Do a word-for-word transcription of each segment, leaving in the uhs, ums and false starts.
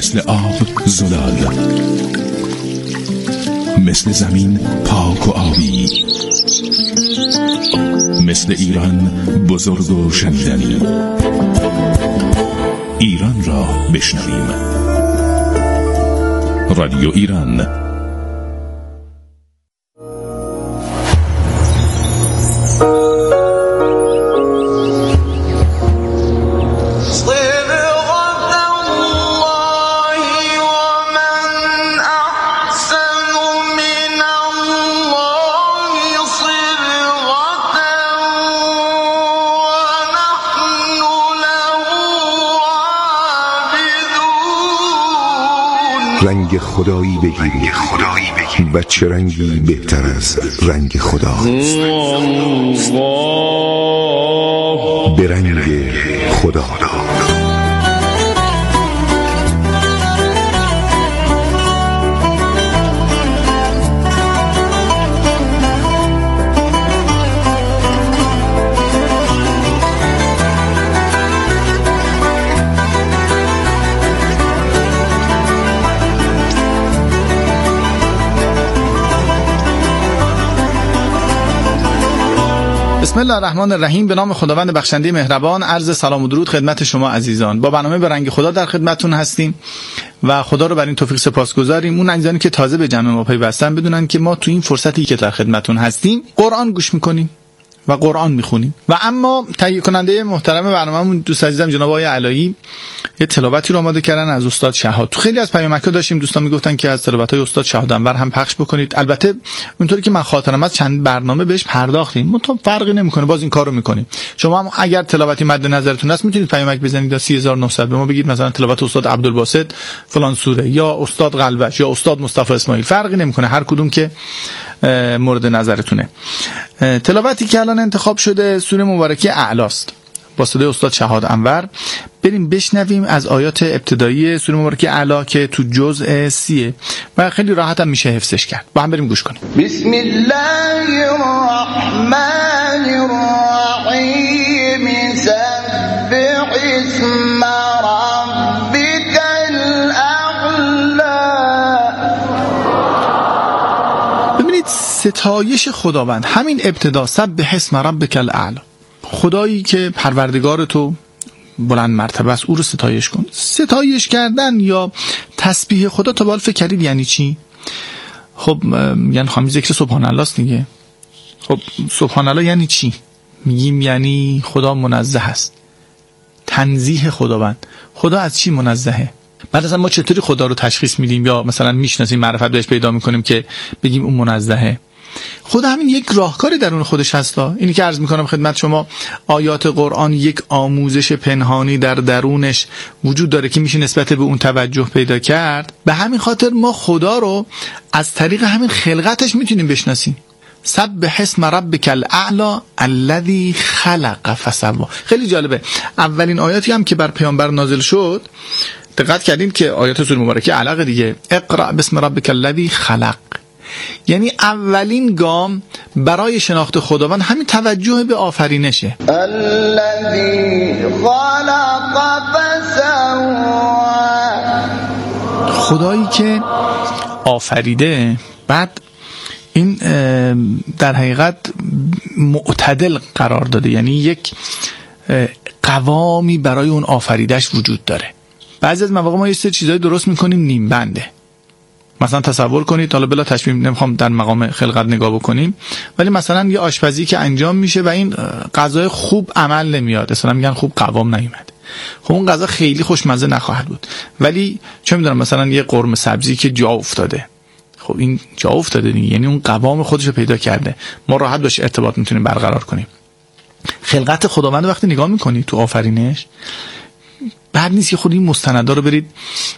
مثل آب زلال، مثل زمین پاک و آبی، مثل ایران بزرگ و شنیدنی. ایران را بشنویم. رادیو ایران. رنگ خدایی بگیرید و چه رنگی بهتر از رنگ خدا؟ به رنگ خدا. بسم الله الرحمن الرحیم. به نام خداوند بخشنده مهربان. عرض سلام و درود خدمت شما عزیزان. با برنامه به رنگ خدا در خدمتتون هستیم و خدا رو بر این توفیق سپاسگزاریم. اون عزیزانی که تازه به جمع ما پیوستن بدونن که ما تو این فرصتی که در خدمتتون هستیم قرآن گوش میکنیم و قرآن میخونیم. و اما تهیه کننده محترم برنامه‌مون دوست عزیزم جناب آقای علایی یه تلاوتی رو آماده کردن از استاد شهاد. تو خیلی از پیامک‌ها داشتیم دوستان میگفتن که از تلاوت‌های استاد شهاد انور هم پخش بکنید. البته اونطوری که من خاطرم از چند برنامه بهش پرداختیم، منتها فرقی نمیکنه، باز این کارو میکنیم. شما هم اگر تلاوتی مد نظرتون هست میتونید پیامک بزنید تا سی هزار و نهصد به ما بگید مثلا تلاوت استاد عبدالباسط فلان سوره یا استاد قلوش یا استاد مصطفی اسماعیل، فرقی نمیکنه، هر کدوم که مورد نظرتونه. تلاوتی که الان انتخاب شده سوره مبارکه اعلی است با صدای استاد شهاد انور. بریم بشنویم از آیات ابتدایی سوره مبارکه اعلی که تو جزء سیه و خیلی راحت هم میشه حفظش کرد. با هم بریم گوش کنیم. بسم الله الرحمن الرحیم. سبح اسم ربک الاعلی. ببینید ستایش خداوند، همین ابتدا سبح اسم ربک الاعلی، خدایی که پروردگار تو بلند مرتبه است او رو ستایش کن. ستایش کردن یا تسبیح خدا تا به حال فکر کردید یعنی چی؟ خب یعنی همین ذکر سبحان الله است دیگه. خب سبحان الله یعنی چی؟ میگیم یعنی خدا منزه است، تنزیه خداوند. خدا از چی منزهه؟ بعد اصلا ما چطوری خدا رو تشخیص میدیم یا مثلا میشناسیم، معرفت بهش پیدا میکنیم که بگیم اون منزهه؟ خدا همین یک راهکاری درون خودش هستا. اینی که عرض میکنم خدمت شما، آیات قرآن یک آموزش پنهانی در درونش وجود داره که میشه نسبت به اون توجه پیدا کرد. به همین خاطر ما خدا رو از طریق همین خلقتش میتونیم بشناسیم. سبح اسم ربک الاعلی الذی خلق فسوی. خیلی جالبه، اولین آیاتی هم که بر پیامبر نازل شد دقت کردین که آیات سوره مبارکه علق دیگه، اقرأ بسم ربک الذی خلق، یعنی اولین گام برای شناخت خداوند همین توجه به آفرینشه. الذی خلق فسوی. خدایی که آفریده، بعد این در حقیقت معتدل قرار داده، یعنی یک قوامی برای اون آفریدش وجود داره. بعضی از مواقع ما یه سری چیزایی درست میکنیم نیم بنده. مثلا تصور کنید، حالا بلا تشبیه نمیخوام در مقام خلقت نگاه بکنیم، ولی مثلا یه آشپزی که انجام میشه و این غذای خوب عمل نمیاد، مثلا میگن خوب قوام نیومد. خب اون غذا خیلی خوشمزه نخواهد بود. ولی چه میدونم مثلا یه قرمه سبزی که جا افتاده، خب این جا افتاده دیگه، یعنی اون قوام خودش رو پیدا کرده، ما راحت باش ارتباط میتونیم برقرار کنیم. خلقت خداوند وقتی نگاه میکنید تو آفرینش، بعد نیست که خود این مستندا رو برید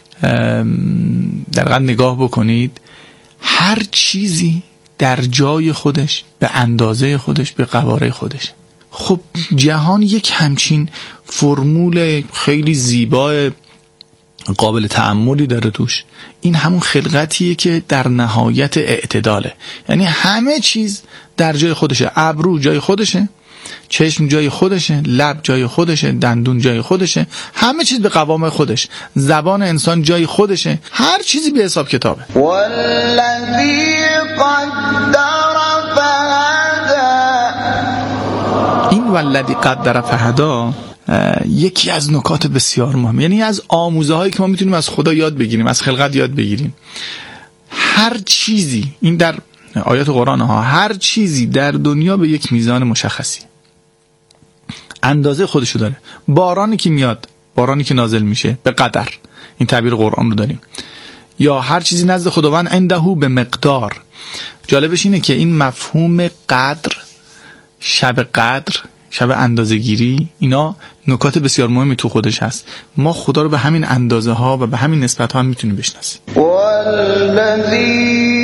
در قد نگاه بکنید، هر چیزی در جای خودش، به اندازه خودش، به قواره خودش. خب جهان یک همچین فرمول خیلی زیبا قابل تأملی داره توش. این همون خلقتیه که در نهایت اعتداله، یعنی همه چیز در جای خودشه. ابرو جای خودشه، چشم جای خودشه، لب جای خودشه، دندون جای خودشه، همه چیز به قوام خودش، زبان انسان جای خودشه، هر چیزی به حساب کتابه. والذی قدر فهدا. این والذی قدر فهدا یکی از نکات بسیار مهمه، یعنی از آموزه هایی که ما میتونیم از خدا یاد بگیریم، از خلقت یاد بگیریم. هر چیزی، این در آیات قرآن ها، هر چیزی در دنیا به یک میزان مشخصی اندازه خودشو داره. بارانی که میاد، بارانی که نازل میشه به قدر، این تعبیر قرآن رو داریم. یا هر چیزی نزد خداوند عنده به مقدار. جالبش اینه که این مفهوم قدر، شب قدر، شب اندازه‌گیری، اینا نکات بسیار مهمی تو خودش هست. ما خدا رو به همین اندازه ها و به همین نسبت ها هم میتونیم بشناسیم. والذی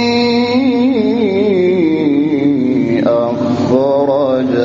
اخرج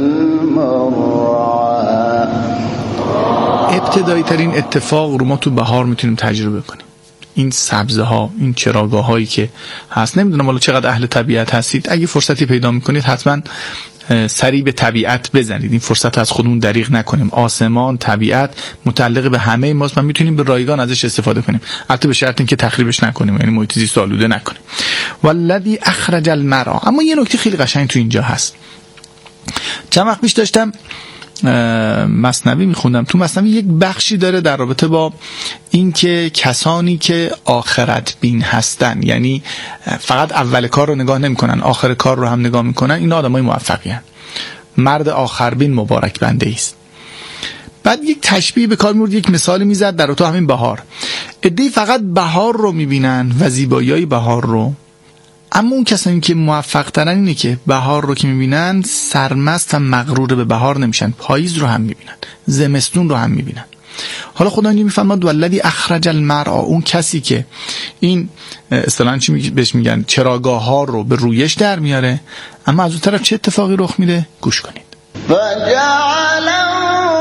المرعى. ابتدایی ترین اتفاق رو ما تو بهار میتونیم تجربه کنیم. این سبزه ها، این چراگاه هایی که هست، نمیدونم حالا چقدر اهل طبیعت هستید، اگه فرصتی پیدا میکنید حتما سری به طبیعت بزنید. این فرصت از خودمون دریغ نکنیم. آسمان، طبیعت متعلق به همه ماست و میتونیم به رایگان ازش استفاده کنیم، البته به شرط اینکه تخریبش نکنیم، یعنی محیط زیست آلوده نکنیم. والذی اخرج المرعى. اما یه نکته خیلی قشنگ تو اینجا هست. چند وقت پیش داشتم مثنوی میخوندم، تو مثنوی یک بخشی داره در رابطه با اینکه کسانی که آخرت بین هستن، یعنی فقط اول کار رو نگاه نمیکنن، آخر کار رو هم نگاه میکنن، این آدمای موفقی هستن. مرد آخربین مبارک بنده است. بعد یک تشبیه به کار میورد، یک مثالی میزد در تو همین بهار. عده‌ای فقط بهار رو میبینن و زیبایی‌های بهار رو، اما اون کسانی که موفق ترن اینه که بهار رو که میبینن سرمست و مغرور به بهار نمیشن، پاییز رو هم میبینن، زمستون رو هم میبینن. حالا خدا اینجا میفرماد والذی اخرج المرعى، اون کسی که این اصطلاحاً چی بهش میگن، چراگاه ها رو به رویش در میاره، اما از اون طرف چه اتفاقی رخ میده؟ گوش کنید. فجعله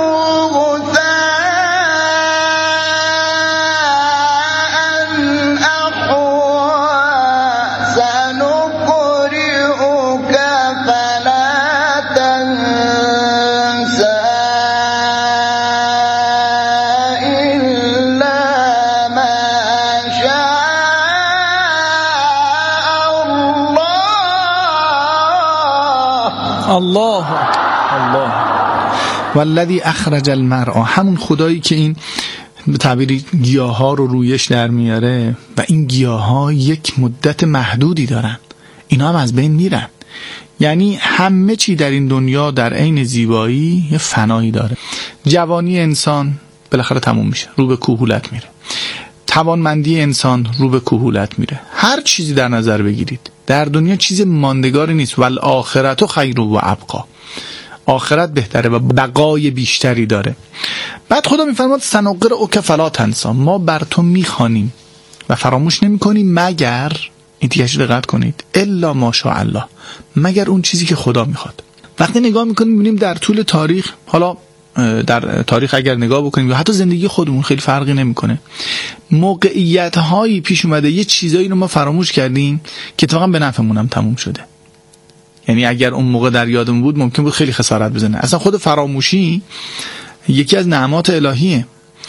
الله الله والذی اخرج المرعى، همون خدایی که این به تعبیری گیاه ها رو رویش در میاره و این گیاه ها یک مدت محدودی دارن، اینا هم از بین میرن. یعنی همه چی در این دنیا در عین زیبایی یه فنایی داره. جوانی انسان بالاخره تموم میشه، رو به کهولت میره. توانمندی انسان رو به کهولت میره. هر چیزی در نظر بگیرید در دنیا چیز ماندگاری نیست. والآخرت خیر و ابقا، آخرت بهتره و بقای بیشتری داره. بعد خدا میفرماد سنقرئک فلا تنسی، ما بر تو میخوانیم و فراموش نمیکنیم مگر، این دیگه دقت کنید، الا ماشاء الله، مگر اون چیزی که خدا میخواد. وقتی نگاه میکنیم میبینیم در طول تاریخ، حالا در تاریخ اگر نگاه بکنیم یا حتی زندگی خودمون، خیلی فرقی نمیکنه، موقعیت هایی پیش اومده، یه چیزایی رو ما فراموش کردیم که اتفاقا به نفعمون هم تموم شده. یعنی اگر اون موقع در یادمون بود ممکن بود خیلی خسارت بزنه. اصلا خود فراموشی یکی از نعمات الهیه.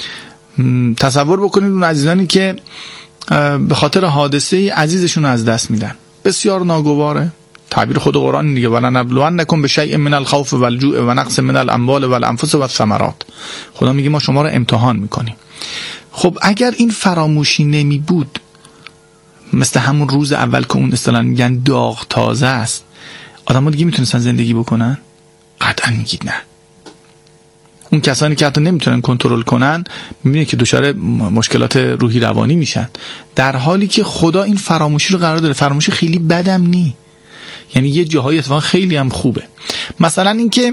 تصور بکنید اون عزیزانی که به خاطر حادثه عزیزشون از دست میدن، بسیار ناگواره. تعبیر خود قرآن دیگه، ولنبلونکم بشیء من الخوف والجوع و نقص من الاموال والانفس والثمرات. خدا میگه ما شما رو امتحان میکنیم. خب اگر این فراموشی نمی بود، مثل همون روز اول که اون اصطلاحاً میگن داغ تازه است، آدم‌ها دیگه میتونستن زندگی بکنن؟ قطعا میگید نه. اون کسانی که حتی نمیتونن کنترل کنن، میبینه که دچار مشکلات روحی روانی میشن، در حالی که خدا این فراموشی رو قرار داره. فراموشی خیلی بدم نی، یعنی یه جاهای اتفاقا خیلی هم خوبه. مثلا این که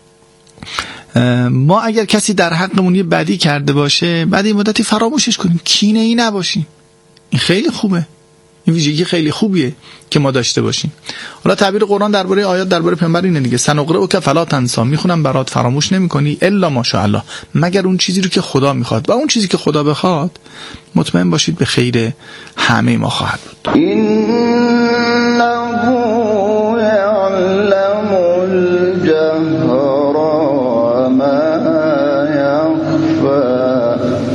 ما اگر کسی در حقمون یه بدی کرده باشه، بعد این مدتی فراموشش کنیم، کینه ای نباشیم، این خیلی خوبه. این ویژگی خیلی خوبیه که ما داشته باشیم. حالا تعبیر قرآن درباره آیات درباره پیامبر اینه دیگه، سنقرئک فلا تنسی، میخونم برات فراموش نمیکنی الا ماشاءالله، مگر اون چیزی رو که خدا میخواد، و اون چیزی که خدا بخواد مطمئن باشید به خیر همه ما خواهد بود. اینه یعلم الجهر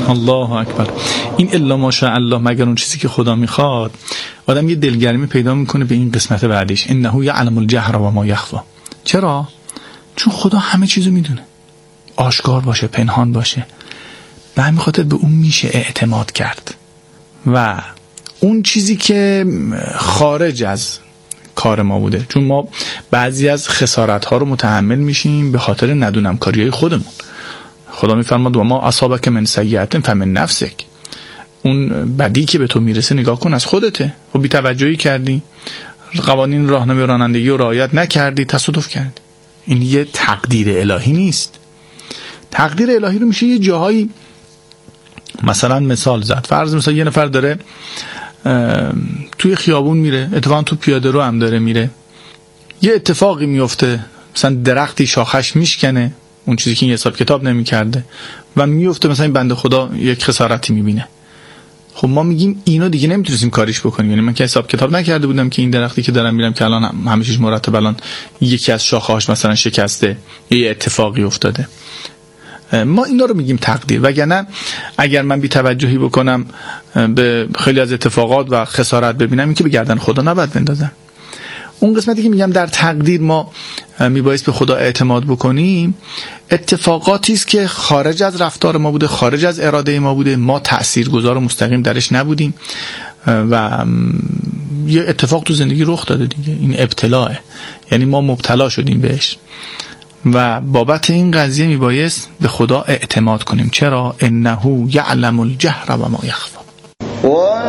الله اکبر. این الا ماشاء الله، مگر اون چیزی که خدا میخواد. آدم یه دلگرمی پیدا میکنه به این قسمت بعدیش، انه یعلم الجهر و ما یخفی. چرا؟ چون خدا همه چیزو میدونه، آشکار باشه پنهان باشه. به همین خاطر به اون میشه اعتماد کرد و اون چیزی که خارج از کار ما بوده، چون ما بعضی از خسارت ها رو متحمل میشیم به خاطر ندونم کاری های خودمون. خدا میفرماد و ما اصابک من سیئت فمن نفسک. اون بدی که به تو میرسه نگاه کن از خودته. و بی توجهی کردی، قوانین راهنمای رانندگی رو رعایت نکردی، تصادف کردی. این یه تقدیر الهی نیست. تقدیر الهی رو میشه یه جاهایی مثلا مثال زد. فرض مثلا یه نفر داره توی خیابون میره، اتفاقا تو پیاده رو هم داره میره، یه اتفاقی میفته، مثلا درختی شاخش میشکنه، اون چیزی که این حساب کتاب نمیکرده و میفته، مثلا این بنده خدا یک خسارتی میبینه. خب ما میگیم اینو دیگه نمیتونستیم کاریش بکنیم. یعنی من که حساب کتاب نکرده بودم که این درختی که دارم میرم که الان همه چیز مرتب، الان یکی از شاخه‌هاش مثلا شکسته، یه اتفاقی افتاده. ما اینا رو میگیم تقدیر. وگرنه اگر من بی توجهی بکنم به خیلی از اتفاقات و خسارت ببینم، این که به گردن خدا نباید بندازم. اون قسمتی که میگم در تقدیر ما میبایست به خدا اعتماد بکنیم، اتفاقاتی است که خارج از رفتار ما بوده، خارج از اراده ما بوده، ما تاثیرگذار و مستقیم درش نبودیم و یه اتفاق تو زندگی رخ داده دیگه. این ابتلاءه، یعنی ما مبتلا شدیم بهش و بابت این قضیه میبایست به خدا اعتماد کنیم. چرا؟ انه یعلم الجهر و ما یخفی. و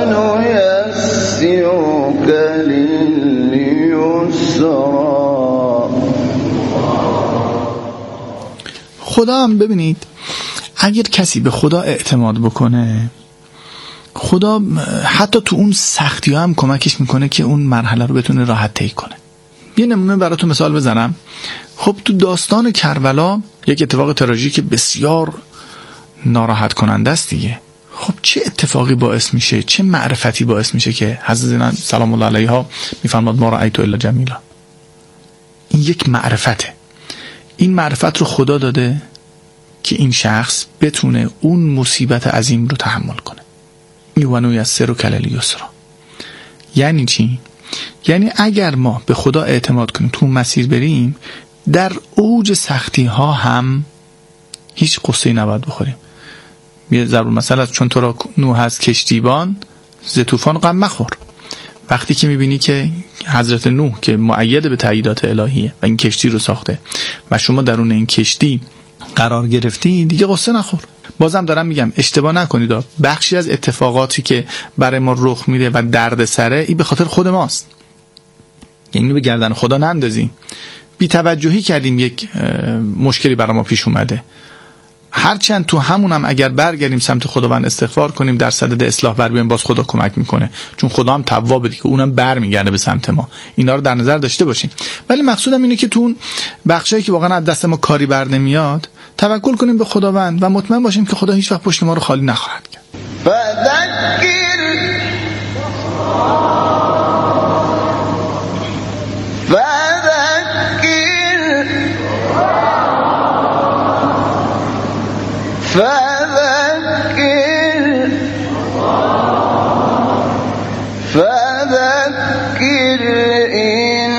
نیسرک للیسرا. خدا هم ببینید، اگر کسی به خدا اعتماد بکنه، خدا حتی تو اون سختی ها هم کمکش میکنه که اون مرحله رو بتونه راحت طی کنه. یه نمونه براتون مثال بزنم. خب تو داستان کربلا یک اتفاق تراژیک بسیار ناراحت کننده است دیگه. خب چه اتفاقی باعث میشه، چه معرفتی باعث میشه که حضرت زینب سلام الله علیها میفرماد ما رأیت الا جمیلا؟ این یک معرفته. این معرفت رو خدا داده که این شخص بتونه اون مصیبت عظیم رو تحمل کنه. یوانو یسرک للیسرا. یعنی چی؟ یعنی اگر ما به خدا اعتماد کنیم، تو مسیر بریم، در اوج سختی ها هم هیچ قصه‌ای نباید بخوریم. یه ضرور مثلا چون تو را نوح از کشتیبان ز طوفان غم مخور. وقتی که میبینی که حضرت نوح که مؤید به تاییدات الهیه و این کشتی رو ساخته و شما درون این کشتی قرار گرفتی، دیگه قصه نخور. بازم دارم میگم اشتباه نکنید، بخشی از اتفاقاتی که برای ما رخ میده و درد سره، این به خاطر خود ماست. یعنی به گردن خدا نندازیم. بی توجهی کردیم یک مشکلی برای ما پیش اومده، هرچند تو همون هم اگر برگردیم سمت خداوند استغفار کنیم، در صدد اصلاح بر بیایم، باز خدا کمک میکنه، چون خدا هم توابه دیگه، اونم برمیگرده به سمت ما. اینا رو در نظر داشته باشیم. ولی مقصودم اینه که تو اون بخشایی که واقعا از دست ما کاری بر نمیاد، توکل کنیم به خداوند و مطمئن باشیم که خدا هیچ وقت پشت ما رو خالی نخواهد کرد. فذکر فذكر فذكر إن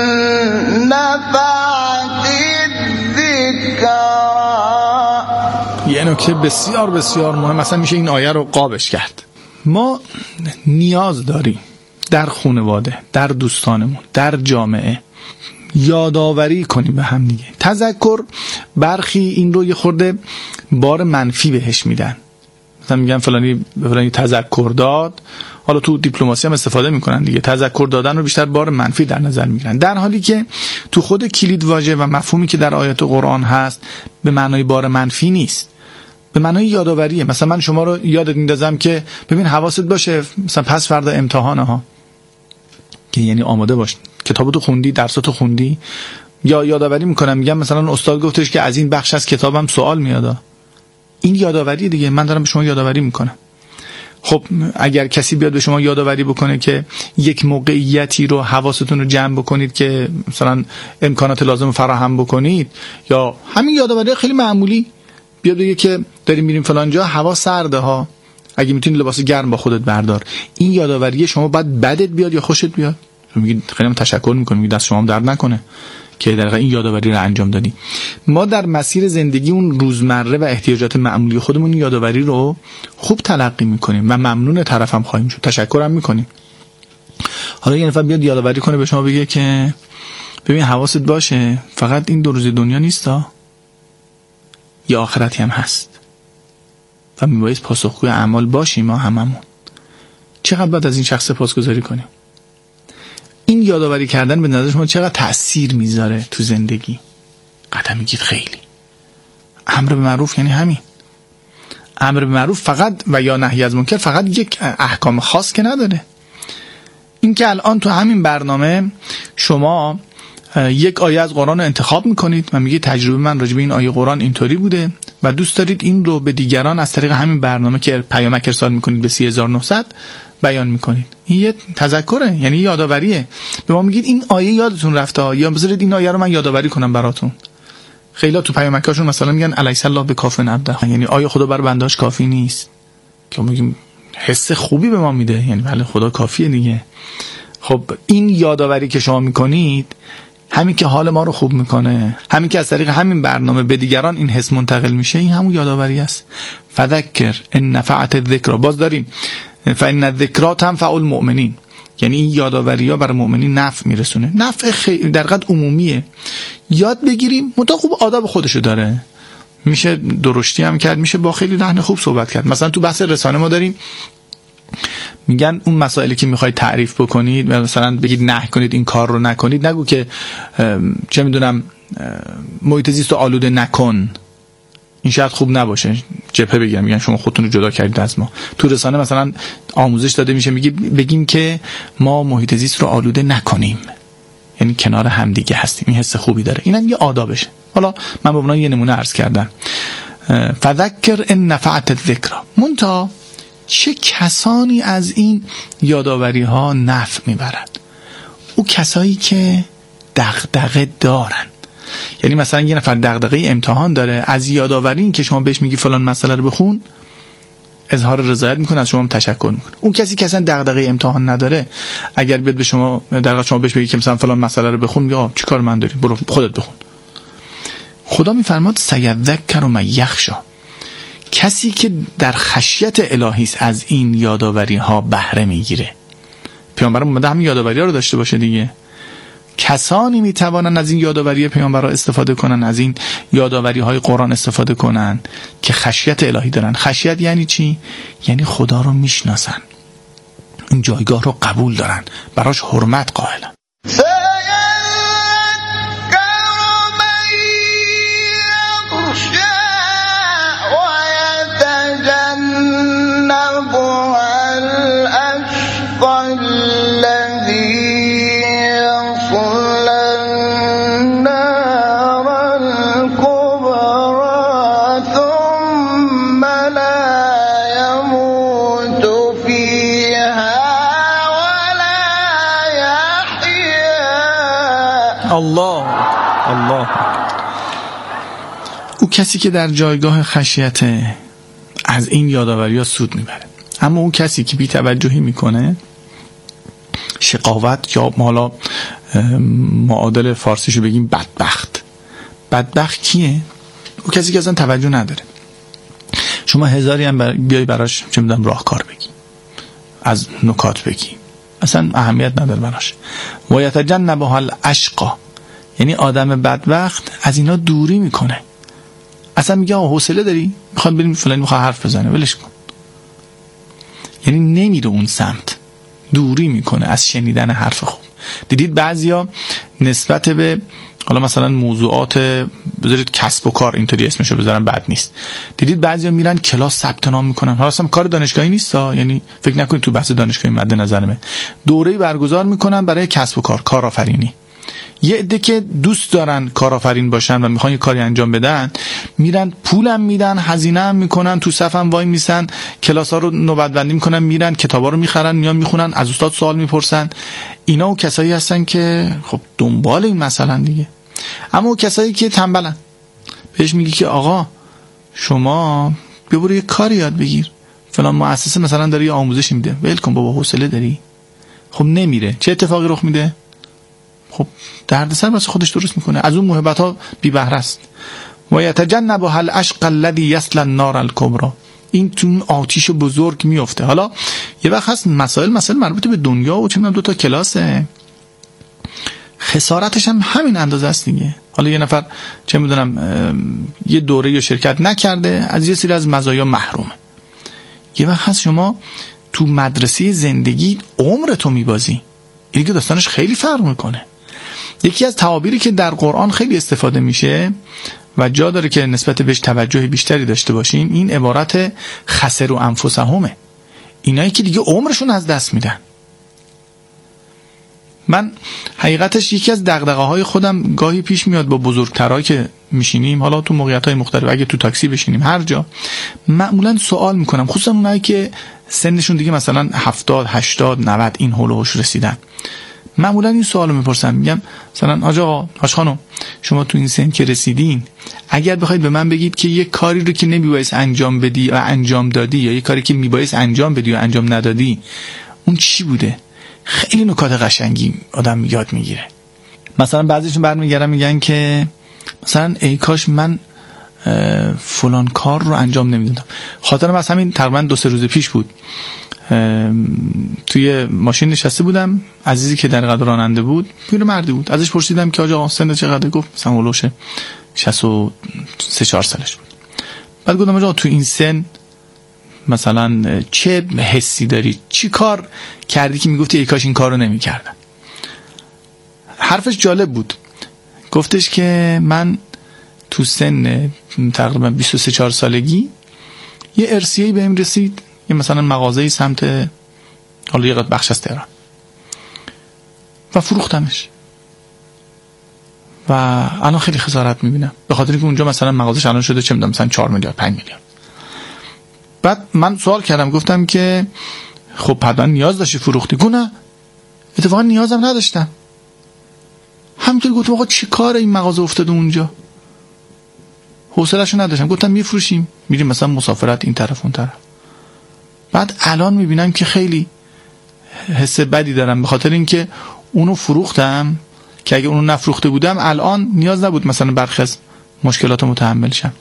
نفعت الذكرى. یه نکته بسیار بسیار مهم، مثلا میشه این آیه رو قابش کرد. ما نیاز داریم در خانواده، در دوستانمون، در جامعه یادآوری کنیم به هم دیگه. تذکر، برخی این رو یه خورده بار منفی بهش میدن، مثلا میگن فلانی فلانی تذکر داد. حالا تو دیپلماسی هم استفاده میکنن دیگه، تذکر دادن رو بیشتر بار منفی در نظر میگیرن، در حالی که تو خود کلید واژه و مفهومی که در آیات قرآن هست به معنای بار منفی نیست، به معنای یادآوریه. مثلا من شما رو یادت میندازم که ببین حواست باشه مثلا پس فردا امتحانه ها، که یعنی آماده باش، کتابتو خوندی، درساتو خوندی. یا یادآوری میکنم، میگم مثلا استاد گفتش که از این بخش از کتابم سوال میاد. این یادآوری دیگه، من دارم به شما یادآوری میکنم. خب اگر کسی بیاد به شما یادآوری بکنه که یک موقعیتی رو حواستون رو جمع بکنید که مثلا امکانات لازم فراهم بکنید، یا همین یادآوری خیلی معمولی بیاد بگه که داریم میریم فلان جا، هوا سرده ها، اگه میتونی لباس گرم با خودت بردار. این یادآوری شما باید بدت بیاد یا خوشت بیاد. میگید خیلی تشکر میکنم، میگید دست شما هم درد نکنه که در واقع این یادآوری رو انجام دادی. ما در مسیر زندگی اون روزمره و احتیاجات معمولی خودمون این یادآوری رو خوب تلقی میکنیم و ممنون طرفم خواهیم شد، تشکرم میکنیم. حالا یه نفر بیاد یادآوری کنه به شما بگه که ببین حواست باشه فقط این دو روز دنیا نیستا، یه آخرتی هم هست و میبایست پاسخگوی اعمال باشیم ما هممون. چقدر باید از این شخص سپاسگزاری کنیم؟ این یادآوری کردن به نظر شما چقدر تأثیر میذاره تو زندگی؟ قطعا میگید خیلی. امر به معروف یعنی همین. امر به معروف فقط و یا نهی از منکر فقط یک احکام خاص که نداره. این که الان تو همین برنامه شما یک آیه از قرآن رو انتخاب میکنید و میگید تجربه من راجع به این آیه قرآن اینطوری بوده و دوست دارید این رو به دیگران از طریق همین برنامه که پیامک ارسال میکنید به سی هزار و نهصد بیان میکنید. این یه تذکره، یعنی یادآوریه. به ما میگید این آیه یادتون رفته یا بذارید این آیه رو من یادآوری کنم براتون. خیلی تو پیامکاشون مثلا میگن الیس الله بکافن عبده، یعنی آیه خدا بر بنداش کافی نیست، که میگیم حس خوبی به ما میده، یعنی بله خدا کافیه دیگه. خب این یادآوری که شما میکنید همین که حال ما رو خوب میکنه، همین که از طریق همین برنامه به دیگران این حس منتقل میشه، این همون یادآوری است. فذکر ان نفعت الذکر، باز داریم فان الذکرى تنفع المؤمنین، یعنی این یادآوری‌ها برای مؤمنین نفع میرسونه. نفع خیلی در حقیقت عمومیه. یاد بگیریم، منتها خوب آداب خودشو داره، میشه درشتی هم کرد، میشه با خیلی لحن خوب صحبت کرد. مثلا تو بحث رسانه ما داریم میگن اون مسائلی که میخواید تعریف بکنید مثلا بگید نه کنید این کار رو نکنید، نگو که چه میدونم محیط زیست رو آلوده نکن، این شاید خوب نباشه، جبهه بگیرن میگن شما خودتون رو جدا کردید از ما. تو رسانه مثلا آموزش داده میشه میگه بگیم که ما محیط زیست رو آلوده نکنیم، یعنی کنار همدیگه هستیم. این حس خوبی داره، اینم یه آدابشه. حالا من به عنوان یه نمونه عرض کردم. فذکر ان نفعت الذکر، منتها چه کسانی از این یادآوری ها نفع میبرند؟ او کسایی که دغدغه دارن. یعنی مثلا یه نفر دغدغه امتحان داره، از یادآوری این که شما بهش میگی فلان مسئله رو بخون اظهار رضایت میکنه، از شما هم تشکر میکنه. اون کسی که اصلا دغدغه امتحان نداره اگر بیاد به شما در شما بهش بگی که مثلا فلان مسئله رو بخون، میگه آ چیکار من داری، برو خودت بخون. خدا میفرماد سیذکر من یخشی، کسی که در خشیت الهی است از این یادآوری ها بهره میگیره. پیامبرم اومده همین یادآوری ها رو داشته باشه دیگه. کسانی میتوانند از این یادآوری پیامبرها استفاده کنن، از این یادآوری های قرآن استفاده کنن که خشیت الهی دارن. خشیت یعنی چی؟ یعنی خدا رو میشناسن، این جایگاه رو قبول دارن، براش حرمت قائلن. الله الله. او کسی که در جایگاه خشیت از این یادآوری ها سود میبره. اما اون کسی که بی توجهی میکنه، شقاوت یا حالا معادل فارسیشو بگیم بدبخت. بدبخت کیه؟ او کسی که اصلا توجه نداره. شما هزاری هم بر... بیای براش چه میدونم راهکار بگی، از نکات بگی، اصلا اهمیت نداره براش. و یتجنبها الاشقا، یعنی آدم بدبخت از اینا دوری میکنه. اصلا میگه حوصله داری؟ میخواد بریم فلانی میخواد حرف بزنه، ولش کن. یعنی نمیره اون سمت، دوری میکنه از شنیدن حرف خوب. دیدید بعضیا نسبت به حالا مثلا موضوعات بذارید کسب و کار اینطوری اسمشو بذارم بد نیست، دیدید بعضیا میرن کلاس ثبت نام میکنن، حالا اصلا کار دانشگاهی نیست ها، یعنی فکر نکنید تو بحث دانشگاهی مد نظرمه، دوره‌ای برگزار میکنن برای کسب و کار، کارآفرینی. یه عده که دوست دارن کارآفرین باشن و میخوان یه کاری انجام بدن، میرن پولم میدن، هزینه هم میکنن، تو صفم وای میسن، کلاس‌ها رو نوبت‌بندی میکنن، میرن کتابا رو میخرن، میان میخونن، از استاد سوال میپرسن. اینا و کسایی هستن که خب دنبال این مثلا دیگه. اما و کسایی که تنبلن، بهش میگی که آقا شما ببرو یه کاری یاد بگیر، فلان مؤسسه مثلا داره یه آموزشی میده، ول کن بابا، حوصله داری؟ خب نمیره، چه اتفاقی رخ میده؟ خب دردسر واسه خودش درست میکنه، از اون موهبت ها بی بهره است. و یتجنبها الاشقى الذی یصلی النار الکبری، این تو اون آتیش بزرگ میفته. حالا یه وقت هست مسائل مسائل مربوط به دنیا و چه میدونم دو تا کلاسه، خسارتش هم همین اندازه است دیگه. حالا یه نفر چه میدونم یه دوره یا شرکت نکرده، از یه سری از مزایا محرومه. یه وقت هست شما تو مدرسه زندگی عمرتو میبازی، این که داستانش خیلی فرق میکنه. یکی از تعابیری که در قرآن خیلی استفاده میشه و جا داره که نسبت بهش توجه بیشتری داشته باشین، این عبارت خسروا انفسهمه، اینایی که دیگه عمرشون از دست میدن. من حقیقتش یکی از دغدغه‌های خودم گاهی پیش میاد با بزرگترایی که میشینیم، حالا تو موقعیت‌های مختلف، اگه تو تاکسی بشینیم هر جا، معمولا سوال میکنم، خصوصا اونایی که سنشون دیگه مثلا هفتاد هشتاد نود این هول و هوش رسیدن، معمولا این سوالو میپرسم، میگم مثلا حاج آقا، حاج خانم، شما تو این سن که رسیدین، اگر بخواید به من بگید که یک کاری رو که نمیبایست انجام بدی و انجام دادی، یا یک کاری که میبایست انجام بدی و انجام ندادی، اون چی بوده؟ خیلی نکات قشنگی آدم یاد میگیره. مثلا بعضیشون برمیگردن میگن که مثلا ای کاش من فلان کار رو انجام نمیدادم. خاطرم از همین تقریبا دو سه روز پیش بود، توی ماشین نشسته بودم، عزیزی که در قدر راننده بود پیر مردی بود، ازش پرسیدم که آقا سن چقدر؟ گفت مثلا هولوشه شصت و سه چهار سالش بود. بعد گفتم آقا تو این سن مثلا چه حسی داری؟ چی کار کردی که میگفتی ای کاش این کارو نمی‌کردم؟ حرفش جالب بود، گفتش که من تو سن تقریبا بیست و سه چهار سالگی یه ارسیه‌ای بهم رسید، یه مثلا مغازه‌ای سمت حالا یه بخش از تهران، و فروختمش و الان خیلی خسارت میبینم، به خاطر اینکه اونجا مثلا مغازه‌ش الان شده چه میدونم مثلا چهار میلیارد پنج میلیارد. بعد من سوال کردم، گفتم که خب حتما نیاز داشتی فروختی؟ گفت نه، اتفاقا نیازم نداشتم، همینطور گفتم آقا چی کار این مغازه افتاده اونجا، حوصله‌شو نداشتم. گفتم میفروشیم، میریم مثلا مسافرت این طرف اون طرف. بعد الان میبینم که خیلی حس بدی دارم، به خاطر اینکه اونو فروختم که اگه اونو نفروخته بودم الان نیاز نبود مثلا برخی از مشکلاتو متحمل شم.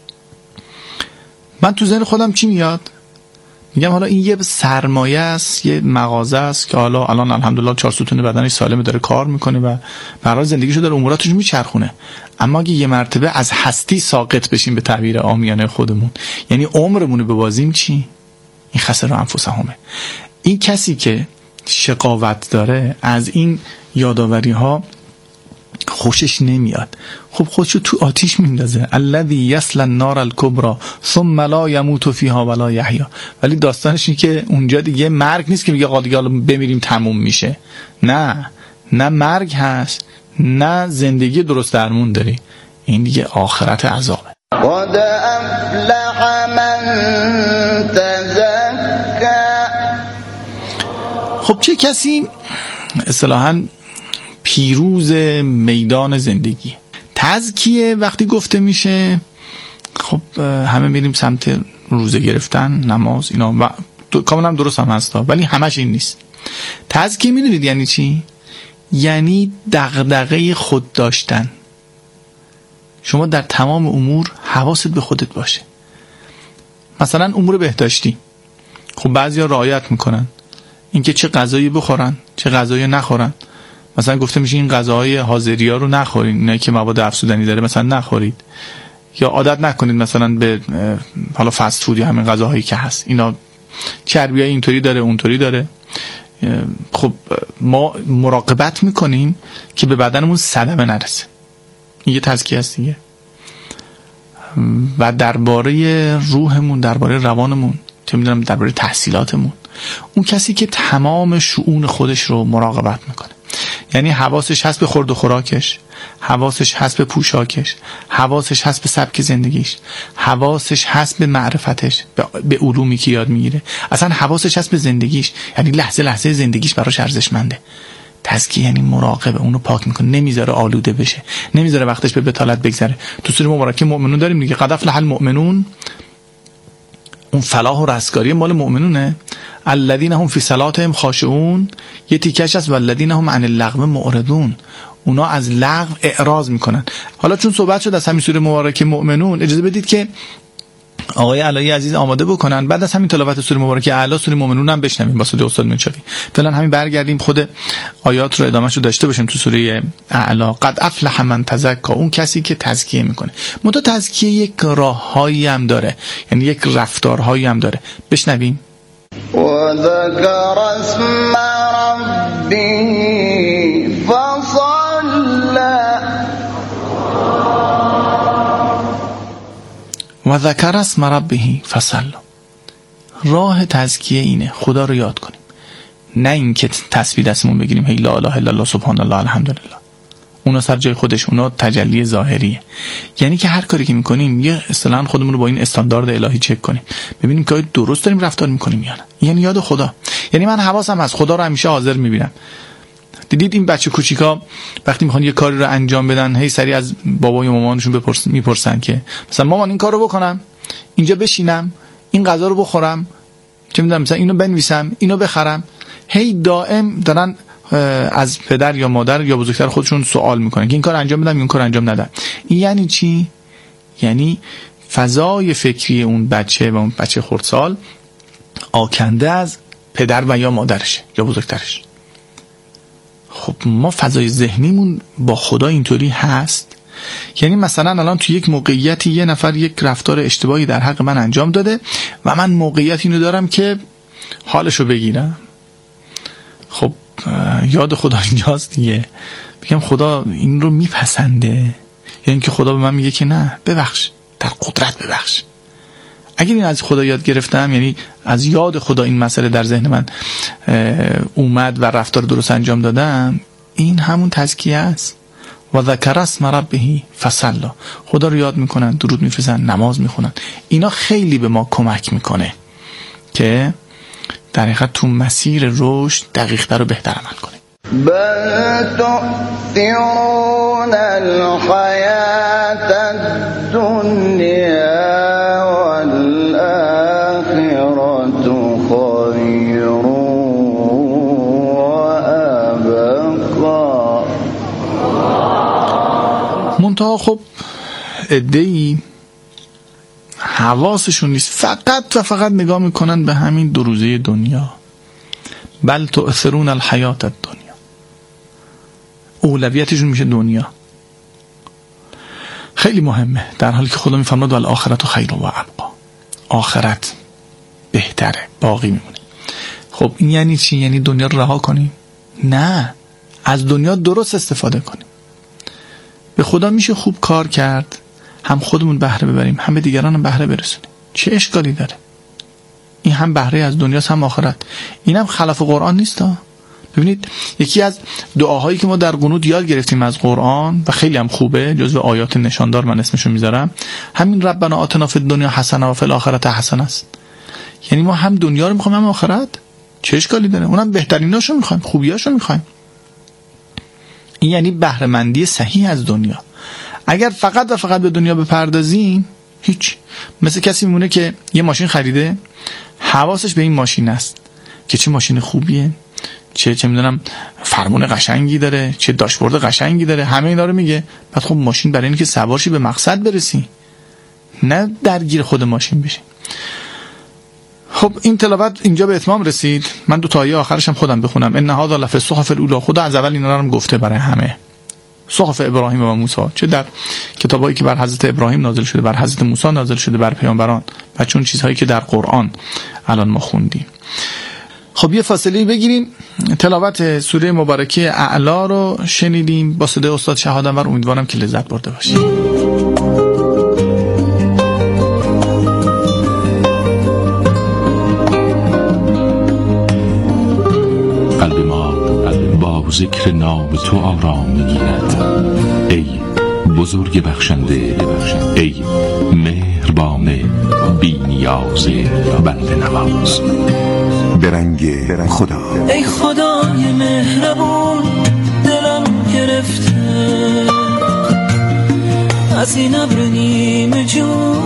من تو ذهن خودم چی میاد؟ میگم حالا این یه سرمایه است، یه مغازه است که حالا الان الحمدلله چهار ستون بدنش سالمه، داره کار میکنه و برای زندگیشو داره اموراتش میچرخونه. اما اگه یه مرتبه از هستی ساقط بشیم به تعبیر عامیانه خودمون، یعنی عمرمون رو ببازیم، چی؟ این خسروا انفسهمه. این کسی که شقاوت داره از این یاداوری ها خوشش نمیاد، خب خودشو تو آتیش میندازه. الذی یصلی النار الکبری ثم لا یموت فیها ولا یحیا. ولی داستانش اینه که اونجا دیگه مرگ نیست که میگه آقا دیگه بمیریم تموم میشه، نه نه مرگ هست، نه زندگی درست درمون داری، این دیگه آخرت عذابه. قد افلح من تزکا. خب چه کسی اصطلاحاً پیروز میدان زندگی؟ تزکیه وقتی گفته میشه خب همه میریم سمت روزه گرفتن، نماز، اینا و کاملا درست هم هست، ولی همش این نیست. تزکیه میدونید یعنی چی؟ یعنی دغدغه خود داشتن. شما در تمام امور حواست به خودت باشه. مثلا امور بهداشتی، خب بعضیا رعایت میکنن اینکه چه غذایی بخورن چه غذایی نخورن. مثلا گفته میشه این غذاهای حاضریا رو نخورین، اینایی که مواد افزودنی داره مثلا نخورید، یا عادت نکنید مثلا به حالا فست فود یا همین غذاهایی که هست، اینا چربیای اینطوری داره اونطوری داره. خب ما مراقبت میکنیم که به بدنمون صدمه نرسه، این یه تزکیه است دیگه. و درباره روحمون، درباره روانمون، چه میدونم درباره تحصیلاتمون، اون کسی که تمام شؤون خودش رو مراقبت میکنه، یعنی حواسش هست به خورد و خوراکش، حواسش هست به پوشاکش، حواسش هست به سبک زندگیش، حواسش هست به معرفتش، به علومی که یاد میگیره، اصلا حواسش هست به زندگیش، یعنی لحظه لحظه زندگیش براش ارزشمنده. تزکیه یعنی مراقبه، اونو پاک میکنه، نمیذاره آلوده بشه، نمیذاره وقتش به بتالت بگذره. تو سوره مبارکه مؤمنون داریم دیگه، قد افلح المؤمنون، اون فلاح و رستگاری مال مؤمنونه. الذین هم فی صلاتهم خاشعون، یه تیکش هست والذین هم عن اللغو معرضون، اونا از لغو اعراض میکنن. حالا چون صحبت شد از همین سوره مبارکه مؤمنون، اجازه بدید که آقای علایی عزیز آماده بکنن، بعد از همین تلاوت سوره مبارکه اعلی سوره مؤمنون هم بشنویم با صدای استاد منشوی. فعلا همین برگردیم خود آیات رو ادامهش رو داشته باشیم. تو سوره اعلی قد افلح من تزکا، اون کسی که تزکیه میکنه. منتها تزکیه یک راههایی هم داره، یعنی یک رفتارهایی هم داره. بشنویم. و ذکر اسم ربه فصلى و ذکر اسم ربه فصلى. راه تزکیه اینه خدا رو یاد کنیم، نه اینکه تسبیح دستمون بگیریم هی لا اله الا الله سبحان الله الحمدلله، اونا سر جای خودش، اونا تجلی ظاهریه. یعنی که هر کاری که میکنیم یه اصطلاحاً خودمون رو با این استاندارد الهی چک کنیم، ببینیم که درست داریم رفتار میکنیم یا نه. یعنی یاد خدا، یعنی من حواسم از خدا رو همیشه حاضر میبینم. دیدید این بچه کوچیکا وقتی میخوان یه کاری رو انجام بدن هی سری از بابا یا مامانشون بپرس میپرسن که مثلا مامان این کارو بکنم، اینجا بشینم، این غذا رو بخورم، چه میدونم مثلا اینو بنویسم، اینو بخرم. هی دائم دارن از پدر یا مادر یا بزرگتر خودشون سوال میکنن که این کار انجام بدم یا این کار انجام ندم. این یعنی چی؟ یعنی فضای فکری اون بچه و اون بچه خردسال آکنده از پدر و یا مادرش یا بزرگترش. خب ما فضای ذهنیمون با خدا اینطوری هست؟ یعنی مثلا الان تو یک موقعیتی یه نفر یک رفتار اشتباهی در حق من انجام داده و من موقعیت اینو دارم که حالشو بگیرم. خب یاد خدا اینجاست دیگه، بگم خدا این رو میپسنده، یا یعنی که خدا به من میگه که نه ببخش، در قدرت ببخش. اگر این از خدا یاد گرفتم، یعنی از یاد خدا این مسئله در ذهن من اومد و رفتار درست انجام دادم، این همون تزکیه است. و ذکر اسم ربه فصلى، خدا رو یاد میکنن، درود میفرستن، نماز میخونن. اینا خیلی به ما کمک میکنه که در حقیقت تو مسیر رشد دقیق‌تر و بهتر عمل کنیم. بل تؤثرون الحیاة الدنیا والآخرة خیر وابقا. منتها خب عده‌ای حواسشون نیست، فقط و فقط نگاه میکنن به همین دو روزه دنیا. بل تؤثرون الحیات الدنیا، اولویتشون میشه دنیا. خیلی مهمه، در حالی که خدا میفرماد والآخرت خیر و ابقا، آخرت بهتره، باقی میمونه. خب این یعنی چی؟ یعنی دنیا رو رها کنیم؟ نه، از دنیا درست استفاده کنیم. به خدا میشه خوب کار کرد، هم خودمون بهره ببریم، هم به دیگران هم بهره برسونیم. چه اشکالی داره؟ این هم بهره از دنیاست هم آخرت. اینم خلاف قرآن نیست ها. ببینید یکی از دعاهایی که ما در قنوت یاد گرفتیم از قرآن و خیلی هم خوبه، جزو آیات نشاندار من اسمشو میذارم، همین ربنا آتنا فی الدنیا حسنه و فی الاخره حسنه است. یعنی ما هم دنیا رو میخوایم هم آخرت. چه اشکالی داره؟ اونم بهتریناشو میخوایم، خوبیاشو میخوایم. این یعنی بهره مندی صحیح از دنیا. اگر فقط و فقط به دنیا بپردازیم هیچ. مثل کسی میمونه که یه ماشین خریده، حواسش به این ماشین است که چه ماشین خوبیه، چه چه میدونم فرمون قشنگی داره، چه داشبورد قشنگی داره، همه اینا رو میگه. بعد خب ماشین برای اینکه سوارشی به مقصد برسی، نه درگیر خود ماشین بشی. خب این تلاوت اینجا به اتمام رسید. من دو تا آیه آخرش هم خودم بخونم. ان هذا لفی الصحف الاولی. خدا از اول اینا رو هم گفته برای همه. صحف ابراهیم و موسی، چه در کتابایی که بر حضرت ابراهیم نازل شده، بر حضرت موسی نازل شده، بر پیامبران، و چون چیزهایی که در قرآن الان ما خوندیم. خب یه فاصله بگیریم. تلاوت سوره مبارکه اعلی رو شنیدیم با صدای استاد شهادت‌ور. امیدوارم که لذت برده باشید. قلب ما با ذکر نام تو آرام می‌گیرد. ای بزرگ بخشنده، ای مهربان بی نیاز بنده نواز. به رنگ خدا. ای خدای مهربون دلم گرفته از این ابر نیمه جون.